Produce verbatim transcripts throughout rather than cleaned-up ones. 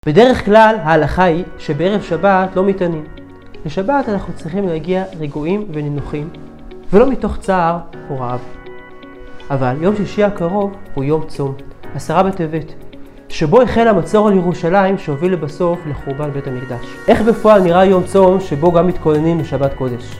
בדרך כלל ההלכה היא שבערב שבת לא מתענים. לשבת אנחנו צריכים להגיע רגועים ונינוחים, ולא מתוך צער או רעב. אבל יום שישי הקרוב הוא יום צום, עשרה בטבת, שבו החל המצור על ירושלים שהוביל לבסוף לחורבן בית המקדש. איך בפועל נראה יום צום שבו גם מתכוננים לשבת קודש?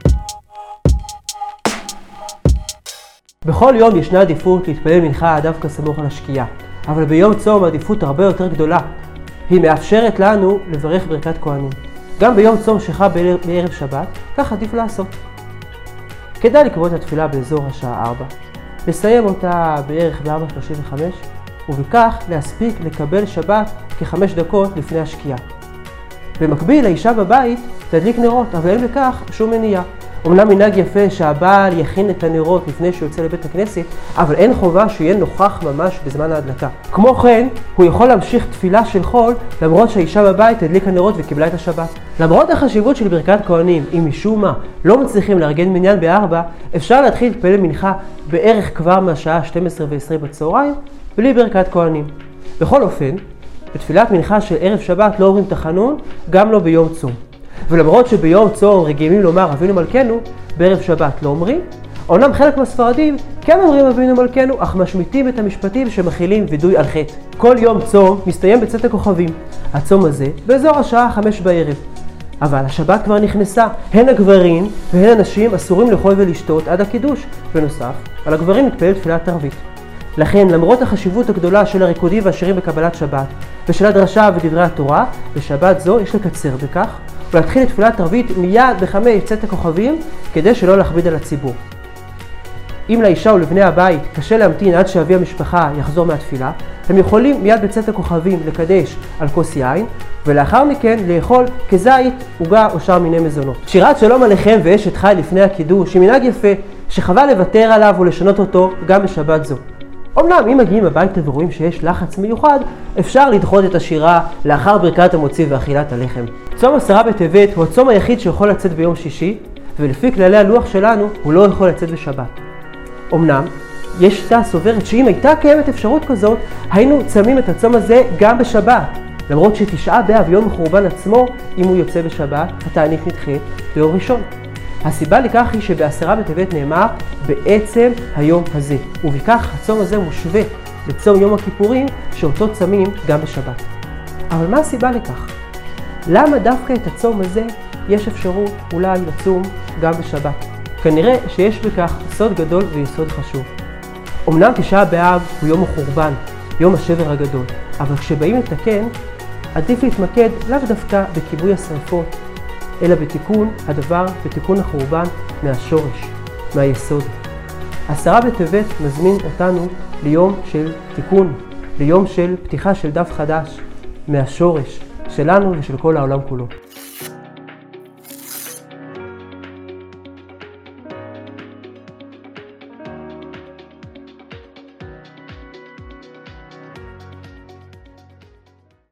בכל יום ישנה עדיפות להתפלל מנחה דווקא סמוך על השקיעה, אבל ביום צום העדיפות הרבה יותר גדולה. היא מאפשרת לנו לברך ברכת כהנים. גם ביום צום שחל בערב שבת, כך עדיף לעשות. כדאי לקרוא את התפילה באזור השעה ארבע. לסיים אותה בערך ב-ארבע שלושים וחמש, ובכך להספיק לקבל שבת כחמש דקות לפני השקיעה. במקביל, האישה בבית תדליק נרות, אבל אין בכך שום מניעה. אמנם מנהג יפה שהבעל יכין את הנרות לפני שהוא יוצא לבית הכנסת, אבל אין חובה שיהיה נוכח ממש בזמן ההדלקה. כמו כן, הוא יכול להמשיך תפילה של חול, למרות שהאישה בבית תדליק הנרות וקיבלה את השבת. למרות החשיבות של ברכת כהנים, אם משום מה לא מצליחים לארגן מניין בארבע, אפשר להתחיל להתפלל מנחה בערך כבר מהשעה שתים עשרה ועשרים בצהריים, בלי ברכת כהנים. בכל אופן, בתפילת מנחה של ערב שבת לא אומרים תחנון, גם לא ביום צום. ולמרות שביום צום רגילים לומר אבינו מלכנו, בערב שבת לא אומרים. אומנם חלק מהספרדים כן אומרים אבינו מלכנו, אך משמיטים את המשפטים שמכילים וידוי על חטא. כל יום צום מסתיים בצאת הכוכבים. הצום הזה באזור השעה חמש בערב. אבל השבת כבר נכנסה. הן הגברים והן הנשים אסורים לאכול ולשתות עד הקידוש. בנוסף, על הגברים מתפלל תפילת ערבית. לכן, למרות החשיבות הגדולה של הריקודים והשירים בקבלת שבת, ושל הדרשה ודברי התורה, בשבת זו יש לקצר בכך, ולהתחיל את תפילת ערבית מיד בחמש צאת הכוכבים, כדי שלא להכביד על הציבור. אם לאישה ולבני הבית קשה להמתין עד שאבי המשפחה יחזור מהתפילה, הם יכולים מיד בצאת הכוכבים לקדש על כוס יין, ולאחר מכן לאכול כזית, עוגה או שאר מיני מזונות. שירת שלום עליכם ואשת חי לפני הקידוש היא מנהג יפה, שחבל לוותר עליו ולשנות אותו גם בשבת זו. אמנם אם מגיעים הביתה ורואים שיש לחץ מיוחד, אפשר לדחות את השירה לאחר ברכת המוציא ואכילת הלחם. צום עשרה בטבת הוא הצום היחיד שיכול לצאת ביום שישי, ולפי כללי הלוח שלנו הוא לא יכול לצאת בשבת. אמנם יש שיטה סוברת שאם הייתה קיימת אפשרות כזאת, היינו צמים את הצום הזה גם בשבת. למרות שתשעה באב יום החורבן עצמו, אם הוא יוצא בשבת, התענית נדחית ביום ראשון. הסיבה לכך היא שבעשרה בטבת נאמר בעצם היום הזה, ובכך הצום הזה מושווה לצום יום הכיפורים שאותו צמים גם בשבת. אבל מה הסיבה לכך? למה דווקא את הצום הזה יש אפשרות אולי לצום גם בשבת? כנראה שיש בכך סוד גדול ויסוד חשוב. אמנם תשעה באב הוא יום החורבן, יום השבר הגדול, אבל כשבאים לתקן, עדיף להתמקד לאו דווקא בכיבוי השרפות, אלא בתיקון הדבר, בתיקון החורבן מהשורש, מהיסוד. עשרה בטבת מזמין אותנו ליום של תיקון, ליום של פתיחה של דף חדש, מהשורש שלנו ושל כל העולם כולו.